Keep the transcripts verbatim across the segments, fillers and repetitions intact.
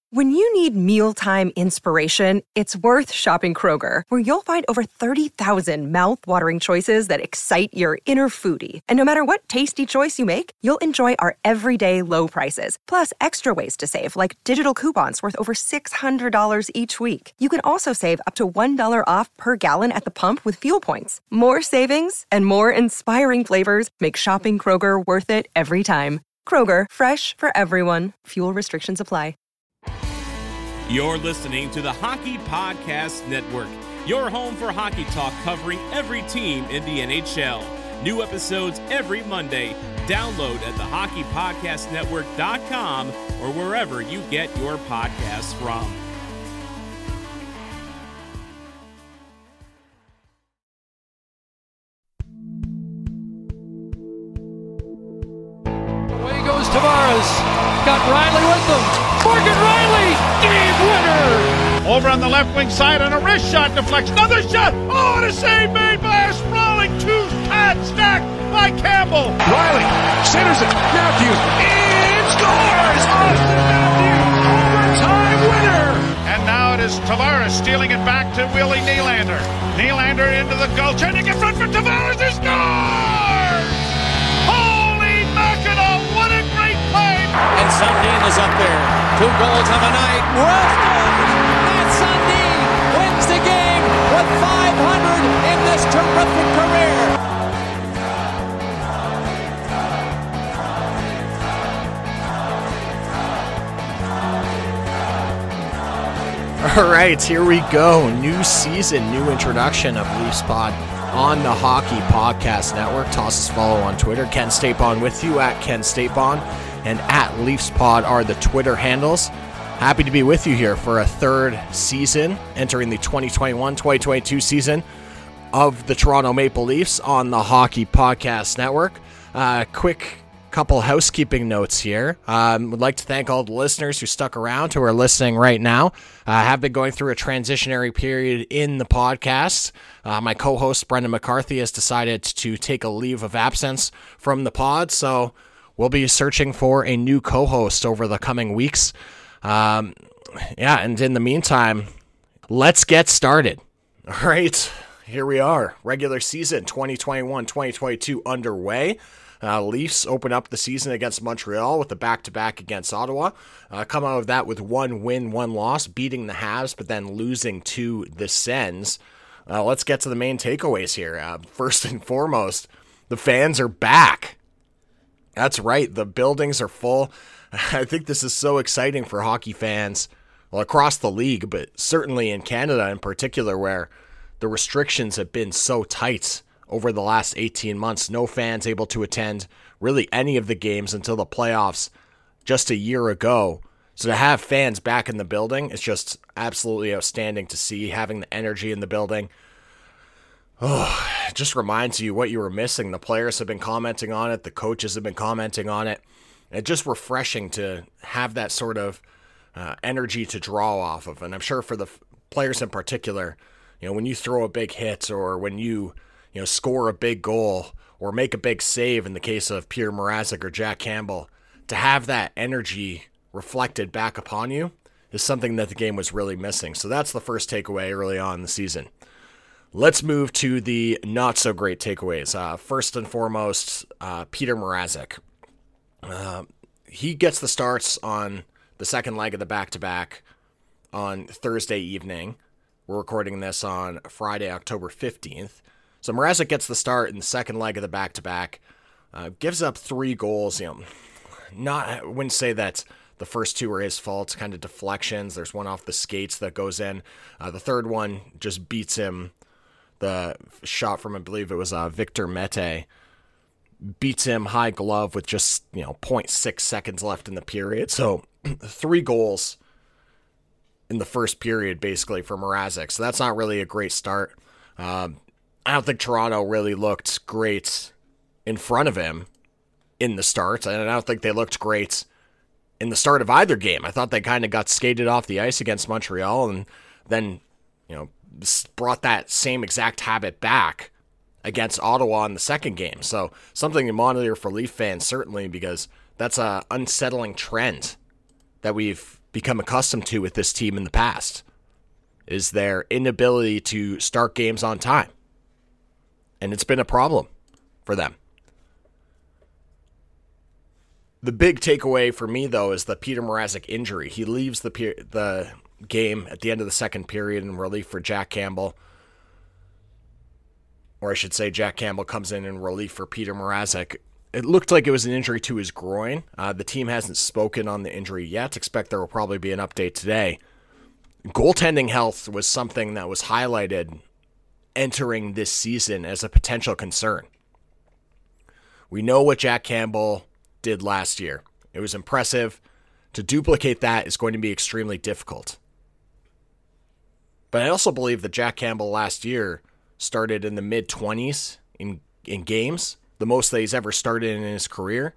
When you need mealtime inspiration, it's worth shopping Kroger, where you'll find over thirty thousand mouth-watering choices that excite your inner foodie. And no matter what tasty choice you make, you'll enjoy our everyday low prices, plus extra ways to save, like digital coupons worth over six hundred dollars each week. You can also save up to one dollar off per gallon at the pump with fuel points. More savings and more inspiring flavors make shopping Kroger worth it every time. Kroger, fresh for everyone. Fuel restrictions apply. You're listening to the Hockey Podcast Network, your home for hockey talk covering every team in the N H L. New episodes every Monday. Download at the hockey podcast network dot com or wherever you get your podcasts from. Away goes Tavares. Got Riley with them. Morgan Riley, game winner! Over on the left wing side on a wrist shot deflection. Another shot! Oh, and a save made by a sprawling two-cat stack by Campbell. Riley centers it. Matthews in scores! Austin Matthews, overtime winner! And now it is Tavares stealing it back to Willie Nylander. Nylander into the goal, turning in front for Tavares. He scores! Holy mackerel! What a great play! And Sundin is up there. Two goals on the night. Roston! And Sundin wins the game with five hundred in this terrific career. All right, here we go. New season, new introduction of Leafs Pod on the Hockey Podcast Network. Toss us follow on Twitter. Ken Stapon with you at Ken Stapon, and at Leafs Pod are the Twitter handles. Happy to be with you here for a third season, entering the twenty twenty-one twenty twenty-two season of the Toronto Maple Leafs on the Hockey Podcast Network. Uh, quick couple housekeeping notes here. Um, would like to thank all the listeners who stuck around, who are listening right now. I uh, have been going through a transitionary period in the podcast. Uh, my co-host, Brendan McCarthy, has decided to take a leave of absence from the pod, so we'll be searching for a new co-host over the coming weeks. Um, yeah, and in the meantime, let's get started. All right, here we are. Regular season twenty twenty-one twenty twenty-two underway. Uh, Leafs open up the season against Montreal with a back-to-back against Ottawa. Uh, come out of that with one win, one loss, beating the Habs, but then losing to the Sens. Uh, let's get to the main takeaways here. Uh, first and foremost, the fans are back. That's right, the buildings are full. I think this is so exciting for hockey fans, well, across the league, but certainly in Canada in particular, where the restrictions have been so tight over the last eighteen months. No fans able to attend really any of the games until the playoffs just a year ago. So to have fans back in the building is just absolutely outstanding to see, having the energy in the building. Oh, it just reminds you what you were missing. The players have been commenting on it. The coaches have been commenting on it. It's just refreshing to have that sort of uh, energy to draw off of. And I'm sure for the f- players in particular, you know, when you throw a big hit or when you you know, score a big goal or make a big save in the case of Peter Mrazek or Jack Campbell, to have that energy reflected back upon you is something that the game was really missing. So that's the first takeaway early on in the season. Let's move to the not-so-great takeaways. Uh, first and foremost, uh, Peter Mrazek. Uh, he gets the starts on the second leg of the back-to-back on Thursday evening. We're recording this on Friday, October fifteenth. So Mrazek gets the start in the second leg of the back-to-back, uh, gives up three goals. You know, not I wouldn't say that the first two are his fault, kind of deflections. There's one off the skates that goes in. Uh, the third one just beats him. The shot from, I believe it was uh, Victor Mete, beats him high glove with just, you know, zero point six seconds left in the period. So three goals in the first period, basically, for Mrazek. So that's not really a great start. Um, I don't think Toronto really looked great in front of him in the start, and I don't think they looked great in the start of either game. I thought they kind of got skated off the ice against Montreal, and then, you know, brought that same exact habit back against Ottawa in the second game. So something to monitor for Leaf fans, certainly, because that's a unsettling trend that we've become accustomed to with this team in the past, is their inability to start games on time. And it's been a problem for them. The big takeaway for me, though, is the Peter Mrazek injury. He leaves the per- the game at the end of the second period in relief for Jack Campbell. Or I should say Jack Campbell comes in in relief for Peter Mrazek. It looked like it was an injury to his groin. Uh, the team hasn't spoken on the injury yet. Expect there will probably be an update today. Goaltending health was something that was highlighted entering this season as a potential concern. We know what Jack Campbell did last year. It was impressive. To duplicate that is going to be extremely difficult. But I also believe that Jack Campbell last year started in the mid-twenties in, in games, the most that he's ever started in his career.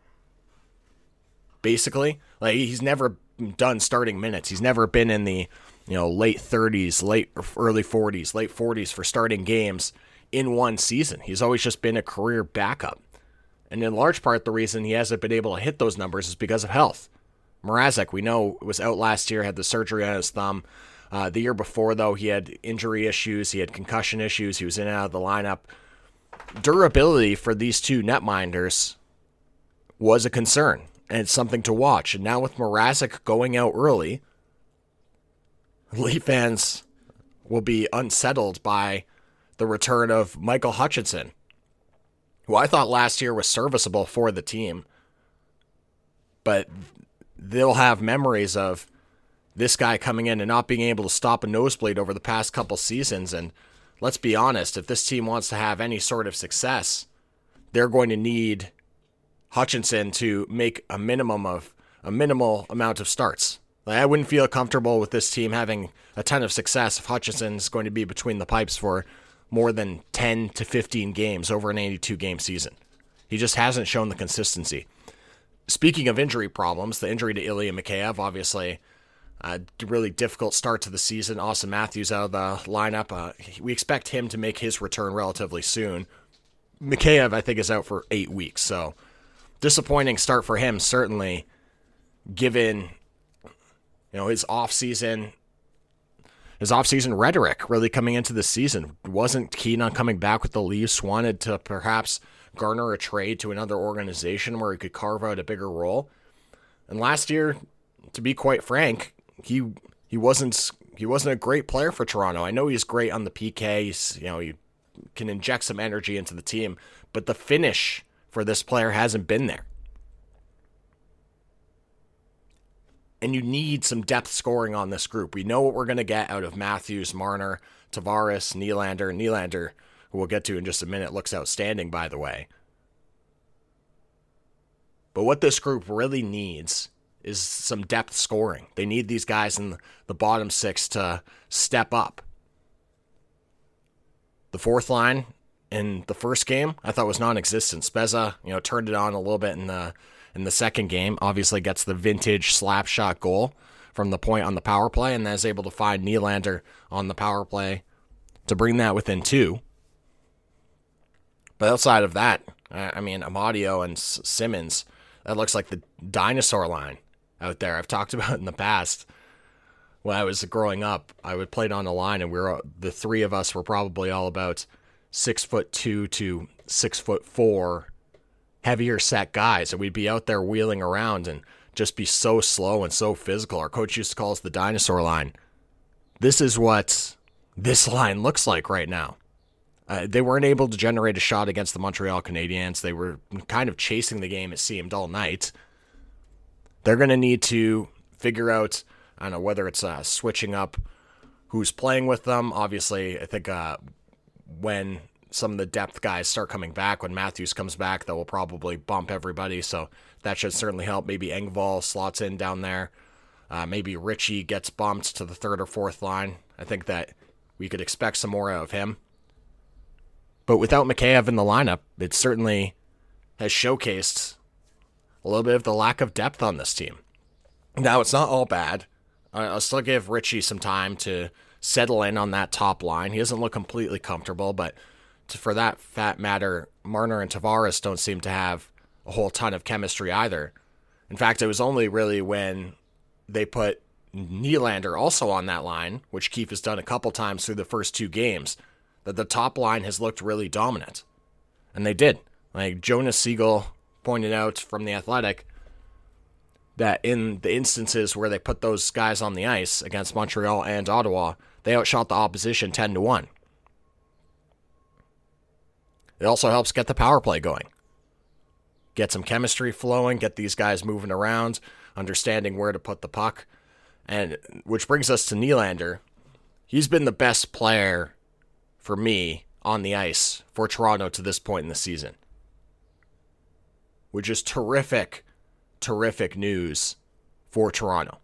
Basically, like he's never done starting minutes. He's never been in the, you know, late thirties, late early forties, late forties for starting games in one season. He's always just been a career backup. And in large part, the reason he hasn't been able to hit those numbers is because of health. Mrazek, we know, was out last year, had the surgery on his thumb. Uh, the year before, though, he had injury issues. He had concussion issues. He was in and out of the lineup. Durability for these two netminders was a concern, and it's something to watch. And now with Mrazek going out early, Leaf fans will be unsettled by the return of Michael Hutchinson, who I thought last year was serviceable for the team. But they'll have memories of this guy coming in and not being able to stop a nosebleed over the past couple seasons. And let's be honest, if this team wants to have any sort of success, they're going to need Hutchinson to make a minimum of a minimal amount of starts. Like, I wouldn't feel comfortable with this team having a ton of success if Hutchinson's going to be between the pipes for more than ten to fifteen games over an eighty-two game season. He just hasn't shown the consistency. Speaking of injury problems, the injury to Ilya Mikheyev, obviously a really difficult start to the season. Austin Matthews out of the lineup. Uh, we expect him to make his return relatively soon. Mikheyev, I think, is out for eight weeks, so disappointing start for him, certainly, given you know his offseason His offseason rhetoric really coming into the season. Wasn't keen on coming back with the Leafs, wanted to perhaps garner a trade to another organization where he could carve out a bigger role. And last year, to be quite frank, he he wasn't he wasn't a great player for Toronto. I know he's great on the P K. He's, you know, he can inject some energy into the team, but the finish for this player hasn't been there. And you need some depth scoring on this group. We know what we're going to get out of Matthews, Marner, Tavares, Nylander. Nylander, who we'll get to in just a minute, looks outstanding, by the way. But what this group really needs is some depth scoring. They need these guys in the bottom six to step up. The fourth line in the first game, I thought was non-existent. Spezza, you know, turned it on a little bit in the in the second game. Obviously gets the vintage slap shot goal from the point on the power play, and then is able to find Nylander on the power play to bring that within two. But outside of that, I mean, Amadio and Simmons, that looks like the dinosaur line out there. I've talked about it in the past. When I was growing up, I would play it on the line, and we were the three of us were probably all about six foot two to six foot four, heavier set guys, and we'd be out there wheeling around and just be so slow and so physical. Our coach used to call us the dinosaur line. This is what this line looks like right now. Uh, they weren't able to generate a shot against the Montreal Canadiens. They were kind of chasing the game, it seemed, all night. They're going to need to figure out, I don't know, whether it's uh, switching up who's playing with them. Obviously, I think uh, when some of the depth guys start coming back, when Matthews comes back, that will probably bump everybody, so that should certainly help. Maybe Engvall slots in down there. Uh, maybe Ritchie gets bumped to the third or fourth line. I think that we could expect some more out of him. But without Mikheyev in the lineup, it certainly has showcased a little bit of the lack of depth on this team. Now, it's not all bad. I'll still give Ritchie some time to settle in on that top line. He doesn't look completely comfortable, but to, for that fat matter, Marner and Tavares don't seem to have a whole ton of chemistry either. In fact, it was only really when they put Nylander also on that line, which Keefe has done a couple times through the first two games, that the top line has looked really dominant. And they did. Like Jonas Siegel pointed out from The Athletic, that in the instances where they put those guys on the ice against Montreal and Ottawa, they outshot the opposition ten to one. It also helps get the power play going. Get some chemistry flowing, get these guys moving around, understanding where to put the puck. And which brings us to Nylander. He's been the best player for me on the ice for Toronto to this point in the season. Which is terrific, terrific news for Toronto.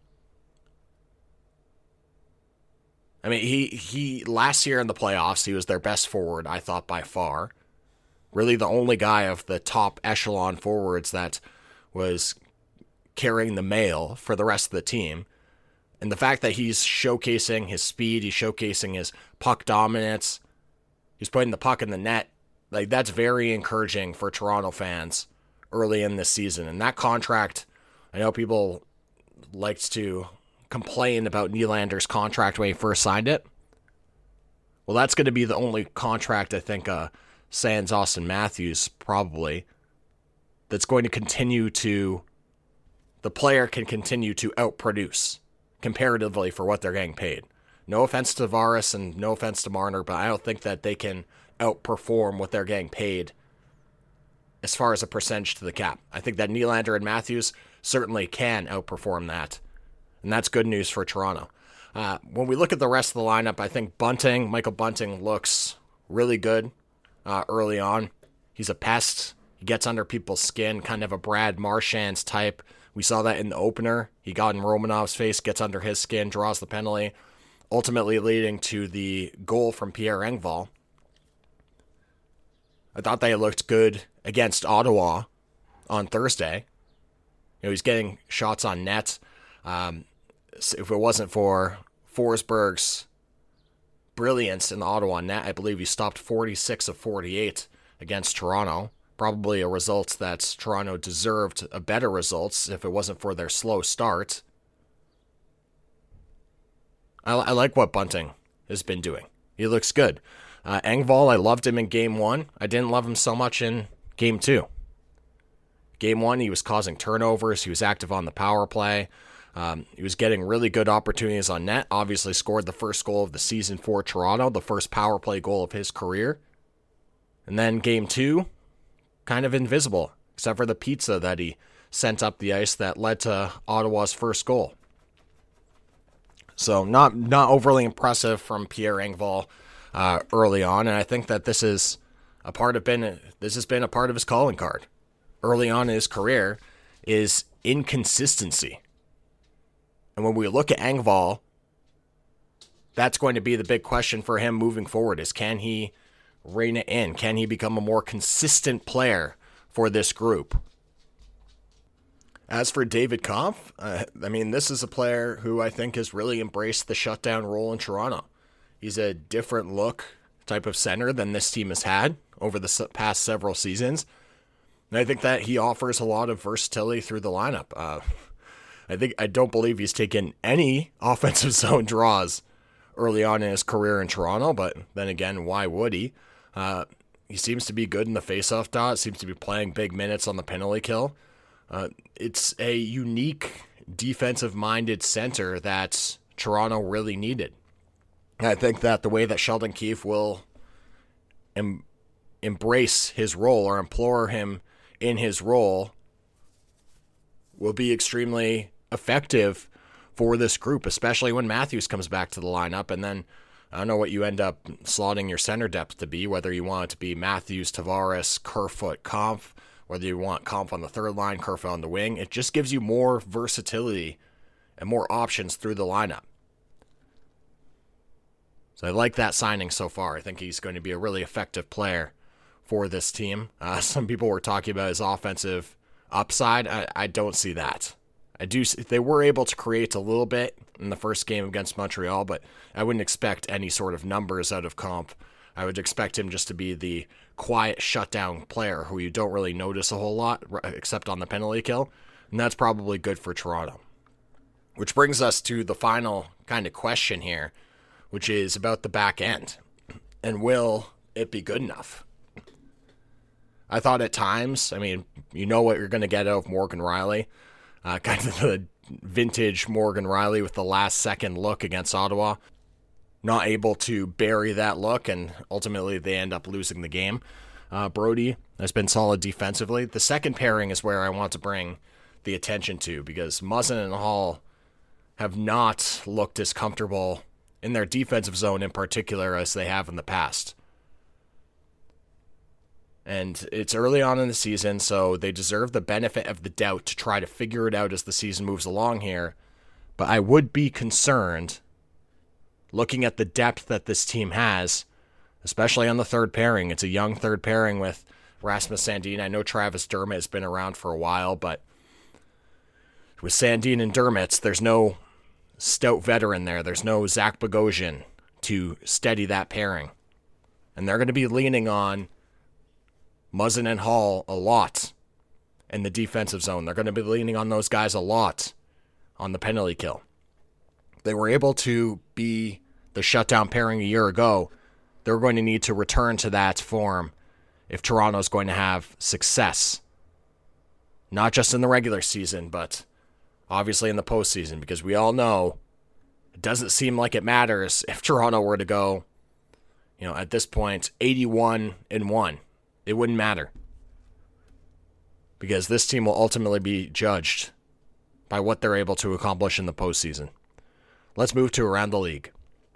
I mean, he, he last year in the playoffs, he was their best forward, I thought, by far. Really the only guy of the top echelon forwards that was carrying the mail for the rest of the team. And the fact that he's showcasing his speed, he's showcasing his puck dominance, he's putting the puck in the net, like that's very encouraging for Toronto fans early in this season. And that contract, I know people liked to complain about Nylander's contract when he first signed it. Well, that's going to be the only contract I think uh, sans Austin Matthews probably that's going to continue to, the player can continue to outproduce comparatively for what they're getting paid. No offense to Tavares and no offense to Marner, but I don't think that they can outperform what they're getting paid as far as a percentage to the cap. I think that Nylander and Matthews certainly can outperform that, and that's good news for Toronto. Uh, when we look at the rest of the lineup, I think Bunting, Michael Bunting looks really good uh, early on. He's a pest. He gets under people's skin, kind of a Brad Marchand type. We saw that in the opener. He got in Romanov's face, gets under his skin, draws the penalty, ultimately leading to the goal from Pierre Engvall. I thought they looked good against Ottawa on Thursday. You know, he's getting shots on net. Um, if it wasn't for Forsberg's brilliance in the Ottawa net, I believe he stopped forty-six of forty-eight against Toronto. Probably a result that Toronto deserved a better results if it wasn't for their slow start. I, I like what Bunting has been doing. He looks good. Uh, Engvall, I loved him in game one. I didn't love him so much in game two. Game one, he was causing turnovers. He was active on the power play. Um, he was getting really good opportunities on net. Obviously scored the first goal of the season for Toronto, the first power play goal of his career. And then game two, kind of invisible, except for the pizza that he sent up the ice that led to Ottawa's first goal. So not not overly impressive from Pierre Engvall uh, early on, and I think that this is a part of been this has been a part of his calling card early on in his career is inconsistency. And when we look at Engvall, that's going to be the big question for him moving forward: is can he rein it in? Can he become a more consistent player for this group? As for David Kampf, uh, I mean, this is a player who I think has really embraced the shutdown role in Toronto. He's a different look type of center than this team has had over the past several seasons. And I think that he offers a lot of versatility through the lineup. Uh, I think I don't believe he's taken any offensive zone draws early on in his career in Toronto, but then again, why would he? Uh, he seems to be good in the faceoff dot, seems to be playing big minutes on the penalty kill. Uh, it's a unique defensive-minded center that Toronto really needed. I think that the way that Sheldon Keefe will em- embrace his role or implore him in his role will be extremely effective for this group, especially when Matthews comes back to the lineup. And then I don't know what you end up slotting your center depth to be, whether you want it to be Matthews, Tavares, Kerfoot, Kampf, whether you want Kampf on the third line, Kerfoot on the wing. It just gives you more versatility and more options through the lineup. So I like that signing so far. I think he's going to be a really effective player for this team. Uh, some people were talking about his offensive upside. I, I don't see that. I do. They were able to create a little bit in the first game against Montreal, but I wouldn't expect any sort of numbers out of Kampf. I would expect him just to be the quiet shutdown player who you don't really notice a whole lot except on the penalty kill, and that's probably good for Toronto. Which brings us to the final kind of question here, which is about the back end. And will it be good enough? I thought at times, I mean, you know what you're going to get out of Morgan Rielly. Uh, kind of the vintage Morgan Rielly with the last second look against Ottawa. Not able to bury that look, and ultimately they end up losing the game. Uh, Brody has been solid defensively. The second pairing is where I want to bring the attention to, because Muzzin and Hall have not looked as comfortable in their defensive zone in particular as they have in the past. And it's early on in the season, so they deserve the benefit of the doubt to try to figure it out as the season moves along here. But I would be concerned, looking at the depth that this team has, especially on the third pairing. It's a young third pairing with Rasmus Sandin. I know Travis Dermott has been around for a while, but with Sandin and Dermott, there's no stout veteran there. There's no Zach Bogosian to steady that pairing. And they're going to be leaning on Muzzin and Hall a lot in the defensive zone. They're going to be leaning on those guys a lot on the penalty kill. They were able to be the shutdown pairing a year ago. They're going to need to return to that form if Toronto's going to have success. Not just in the regular season, but obviously in the postseason, because we all know it doesn't seem like it matters if Toronto were to go, you know, at this point, eighty-one and one. It wouldn't matter, because this team will ultimately be judged by what they're able to accomplish in the postseason. Let's move to around the league.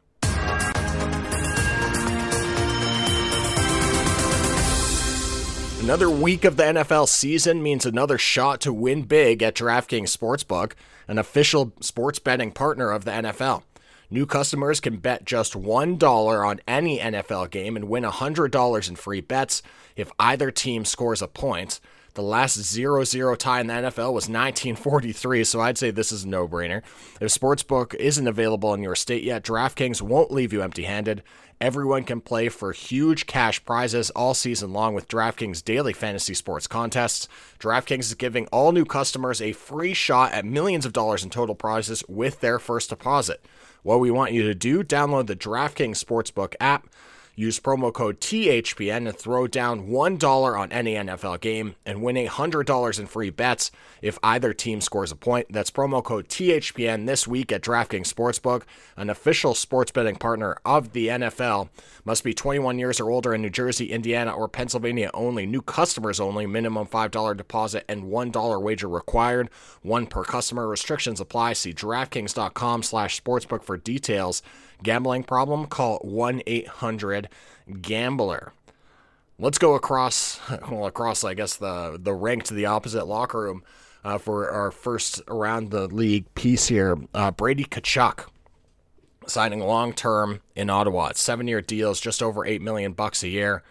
Another week of the N F L season means another shot to win big at DraftKings Sportsbook, an official sports betting partner of the N F L. New customers can bet just one dollar on any N F L game and win one hundred dollars in free bets if either team scores a point. The last zero zero tie in the N F L was nineteen forty-three, so I'd say this is a no-brainer. If Sportsbook isn't available in your state yet, DraftKings won't leave you empty-handed. Everyone can play for huge cash prizes all season long with DraftKings daily fantasy sports contests. DraftKings is giving all new customers a free shot at millions of dollars in total prizes with their first deposit. What we want you to do, download the DraftKings Sportsbook app, use promo code T H P N and throw down one dollar on any N F L game and win one hundred dollars in free bets if either team scores a point. That's promo code T H P N this week at DraftKings Sportsbook, an official sports betting partner of the N F L. Must be twenty-one years or older in New Jersey, Indiana, or Pennsylvania only. New customers only. Minimum five dollars deposit and one dollar wager required. One per customer. Restrictions apply. See DraftKings.com slash sportsbook for details. Gambling problem? Call one eight hundred gambler. Let's go across, well, across, I guess, the, the rank to the opposite locker room uh, for our first around the league piece here. Uh, Brady Tkachuk signing long-term in Ottawa. It's seven-year deals, just over eight million dollars bucks a year.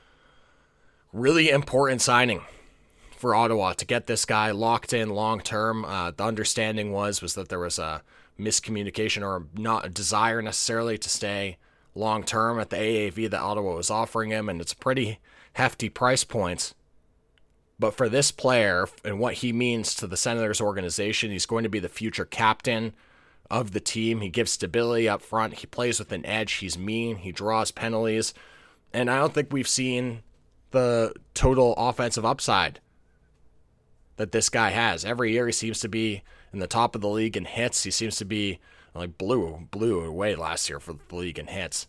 Really important signing for Ottawa to get this guy locked in long-term. Uh, the understanding was, was that there was a miscommunication or not a desire necessarily to stay long-term at the A A V that Ottawa was offering him, and it's a pretty hefty price point. But for this player and what he means to the Senators organization, he's going to be the future captain of the team. He gives stability up front. He plays with an edge. He's mean. He draws penalties. And I don't think we've seen the total offensive upside that this guy has. Every year he seems to be in the top of the league in hits. He seems to be like blew, blew away last year for the league in hits.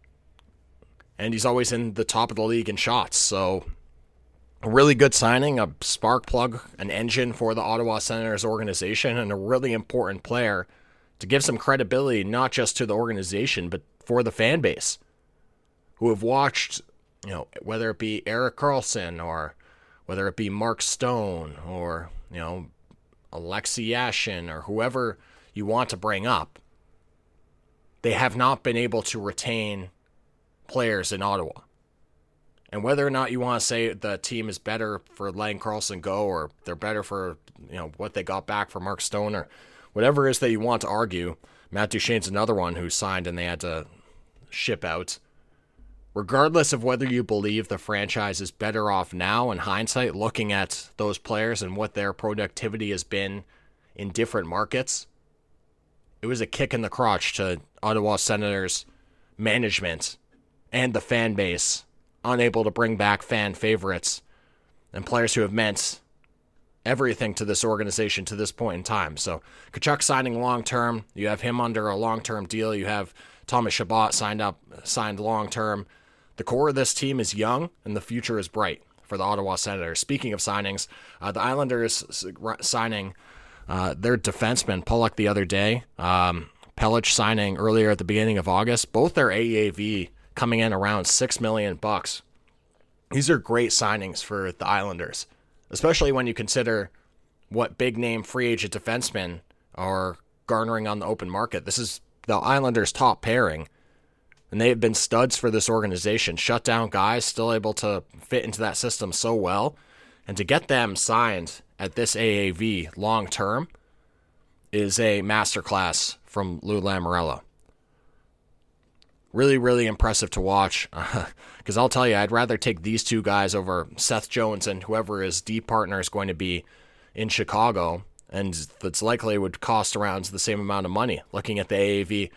And he's always in the top of the league in shots. So a really good signing, a spark plug, an engine for the Ottawa Senators organization, and a really important player to give some credibility, not just to the organization, but for the fan base who have watched, you know, whether it be Erik Karlsson or whether it be Mark Stone or, you know, Alexei Yashin or whoever you want to bring up, they have not been able to retain players in Ottawa. And whether or not you want to say the team is better for letting Karlsson go, or they're better for, you know, what they got back for Mark Stone, or whatever it is that you want to argue, Matt Duchene's another one who signed and they had to ship out. Regardless of whether you believe the franchise is better off now in hindsight, looking at those players and what their productivity has been in different markets, it was a kick in the crotch to Ottawa Senators management and the fan base, unable to bring back fan favorites and players who have meant everything to this organization to this point in time. So Tkachuk signing long-term. You have him under a long-term deal. You have Thomas Chabot signed up, signed long-term. The core of this team is young, and the future is bright for the Ottawa Senators. Speaking of signings, uh, the Islanders signing uh, their defenseman, Pulock, the other day. Um, Pelech signing earlier at the beginning of August. Both their A A V coming in around six million bucks. These are great signings for the Islanders, especially when you consider what big-name free agent defensemen are garnering on the open market. This is the Islanders' top pairing, and they have been studs for this organization. Shutdown guys, still able to fit into that system so well. And to get them signed at this A A V long-term is a masterclass from Lou Lamoriello. Really, really impressive to watch. Because uh, I'll tell you, I'd rather take these two guys over Seth Jones and whoever his D partner is going to be in Chicago. And that's likely would cost around the same amount of money, looking at the A A V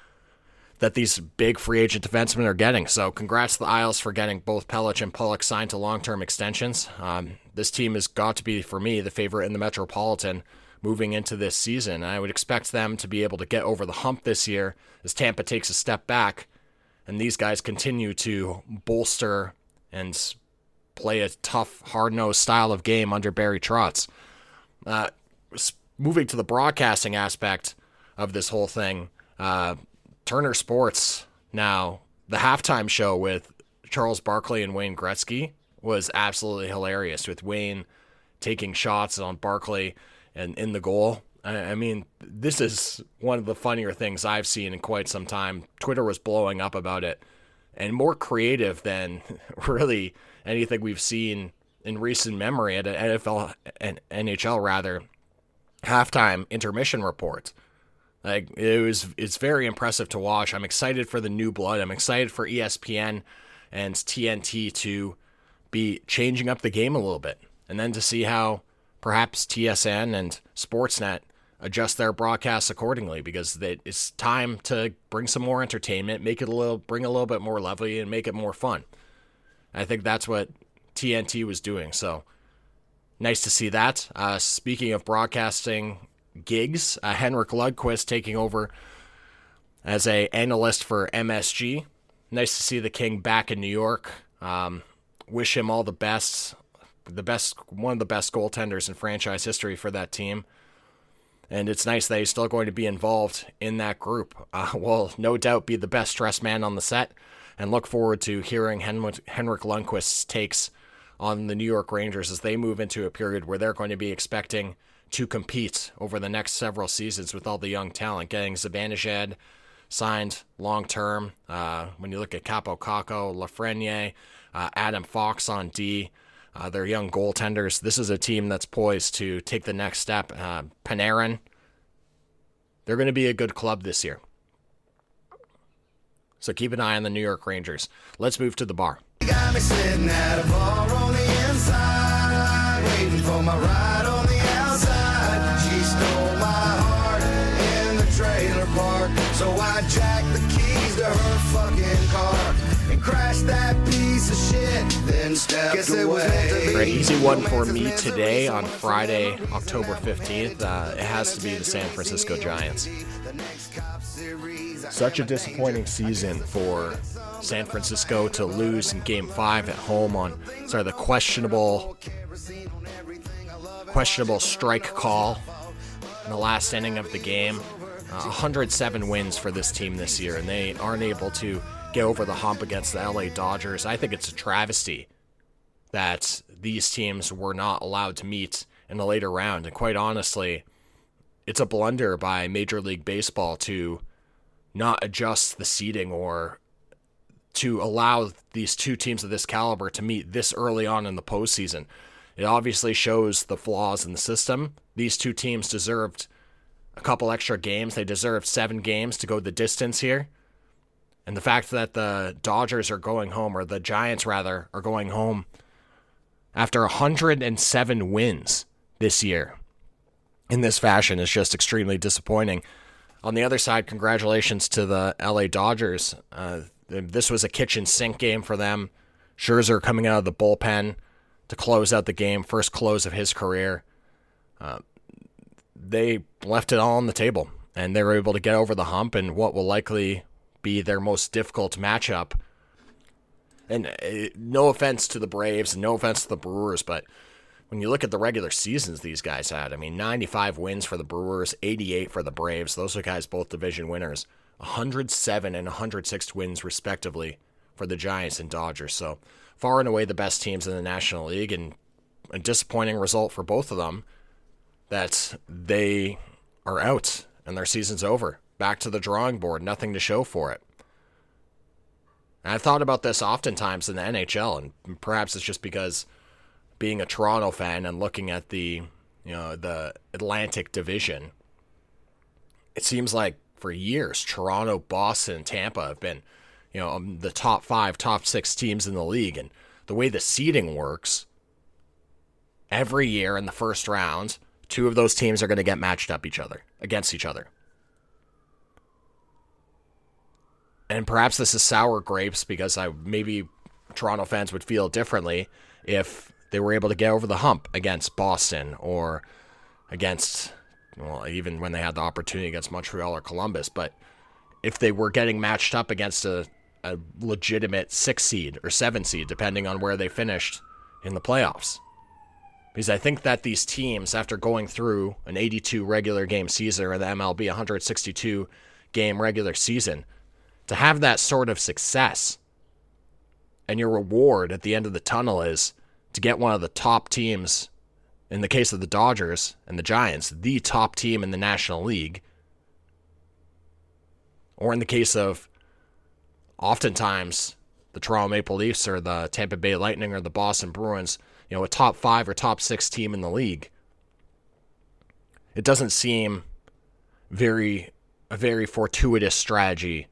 that these big free agent defensemen are getting. So congrats to the Isles for getting both Pelech and Pulock signed to long-term extensions. Um, this team has got to be, for me, the favorite in the Metropolitan moving into this season. I would expect them to be able to get over the hump this year as Tampa takes a step back and these guys continue to bolster and play a tough, hard-nosed style of game under Barry Trotz. Uh, moving to the broadcasting aspect of this whole thing, uh, Turner Sports now, the halftime show with Charles Barkley and Wayne Gretzky was absolutely hilarious, with Wayne taking shots on Barkley and in the goal. I mean, this is one of the funnier things I've seen in quite some time. Twitter was blowing up about it, and more creative than really anything we've seen in recent memory at an N F L and N H L rather halftime intermission report. Like, it was, it's very impressive to watch. I'm excited for the new blood. I'm excited for E S P N and T N T to be changing up the game a little bit, and then to see how perhaps T S N and Sportsnet adjust their broadcasts accordingly, because it's time to bring some more entertainment, make it a little, bring a little bit more levity, and make it more fun. I think that's what T N T was doing. So nice to see that. Uh, speaking of broadcasting gigs, uh, Henrik Lundqvist taking over as a analyst for M S G. Nice to see the King back in New York. Um, wish him all the best. The best, one of the best goaltenders in franchise history for that team. And it's nice that he's still going to be involved in that group. Uh, will no doubt be the best dressed man on the set, and look forward to hearing Hen- Henrik Lundqvist's takes on the New York Rangers as they move into a period where they're going to be expecting to compete over the next several seasons with all the young talent. Getting Zibanejad signed long-term. Uh, when you look at Capo Caco, Lafreniere, uh, Adam Fox on D, Uh, they're young goaltenders. This is a team that's poised to take the next step. Uh, Panarin, they're going to be a good club this year. So keep an eye on the New York Rangers. Let's move to the bar. You got me sitting at a bar on the inside, waiting for my ride on the outside. She stole my heart in the trailer park, so I jacked the keys to her fucking car and crashed that piece of shit, then stepped away. An easy one for me today on Friday, October fifteenth. Uh, it has to be the San Francisco Giants. Such a disappointing season for San Francisco to lose in Game five at home on sorry the questionable questionable strike call in the last inning of the game. Uh, one hundred seven wins for this team this year, and they aren't able to get over the hump against the L A Dodgers. I think it's a travesty that these teams were not allowed to meet in a later round. And quite honestly, it's a blunder by Major League Baseball to not adjust the seeding or to allow these two teams of this caliber to meet this early on in the postseason. It obviously shows the flaws in the system. These two teams deserved a couple extra games. They deserved seven games to go the distance here. And the fact that the Dodgers are going home, or the Giants rather, are going home after one hundred seven wins this year in this fashion is just extremely disappointing. On the other side, congratulations to the L A Dodgers. Uh, this was a kitchen sink game for them. Scherzer coming out of the bullpen to close out the game, first close of his career. Uh, they left it all on the table, and they were able to get over the hump in what will likely be their most difficult matchup. And uh, no offense to the Braves, and no offense to the Brewers, but when you look at the regular seasons these guys had, I mean, ninety-five wins for the Brewers, eighty-eight for the Braves. Those are guys both division winners. one hundred seven and one hundred six wins, respectively, for the Giants and Dodgers. So far and away the best teams in the National League, and a disappointing result for both of them that they are out and their season's over. Back to the drawing board, nothing to show for it. And I've thought about this oftentimes in the N H L, and perhaps it's just because being a Toronto fan and looking at the, you know, the Atlantic Division, it seems like for years, Toronto, Boston, Tampa have been, you know, um, the top five, top six teams in the league. And the way the seeding works, every year in the first round, two of those teams are going to get matched up each other against each other. And perhaps this is sour grapes because I maybe Toronto fans would feel differently if they were able to get over the hump against Boston or against, well, even when they had the opportunity against Montreal or Columbus. But if they were getting matched up against a, a legitimate six seed or seven seed, depending on where they finished in the playoffs. Because I think that these teams, after going through an eighty-two regular game season or the M L B one hundred sixty-two game regular season, to have that sort of success and your reward at the end of the tunnel is to get one of the top teams, in the case of the Dodgers and the Giants, the top team in the National League, or in the case of oftentimes the Toronto Maple Leafs or the Tampa Bay Lightning or the Boston Bruins, you know, a top five or top six team in the league. It doesn't seem very a very fortuitous strategy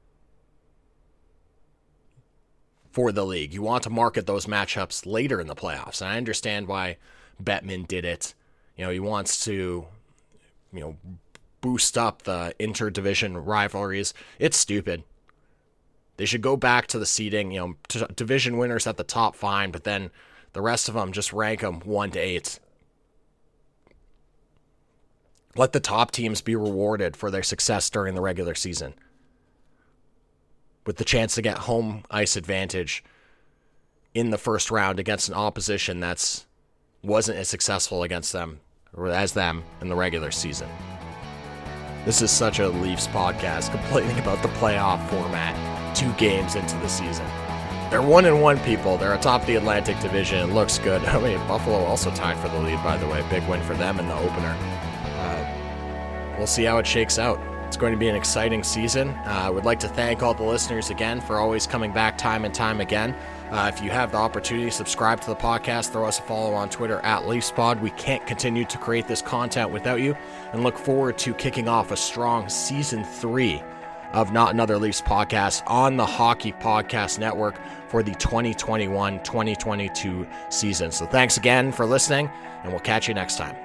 for the league. You want to market those matchups later in the playoffs. And I understand why Bettman did it. You know, he wants to, you know, boost up the interdivision rivalries. It's stupid. They should go back to the seeding, you know, t- division winners at the top, fine, but then the rest of them just rank them one to eight. Let the top teams be rewarded for their success during the regular season, with the chance to get home ice advantage in the first round against an opposition that's wasn't as successful against them or as them in the regular season. This is such a Leafs podcast complaining about the playoff format two games into the season. They're one and one, people. They're atop the Atlantic Division. It looks good. I mean, Buffalo also tied for the lead, by the way. Big win for them in the opener. Uh, we'll see how it shakes out. It's going to be an exciting season. Uh, I would like to thank all the listeners again for always coming back time and time again. Uh, if you have the opportunity, subscribe to the podcast. Throw us a follow on Twitter at LeafsPod. We can't continue to create this content without you, and look forward to kicking off a strong season three of Not Another Leafs podcast on the Hockey Podcast Network for the twenty twenty-one twenty twenty-two season. So thanks again for listening, and we'll catch you next time.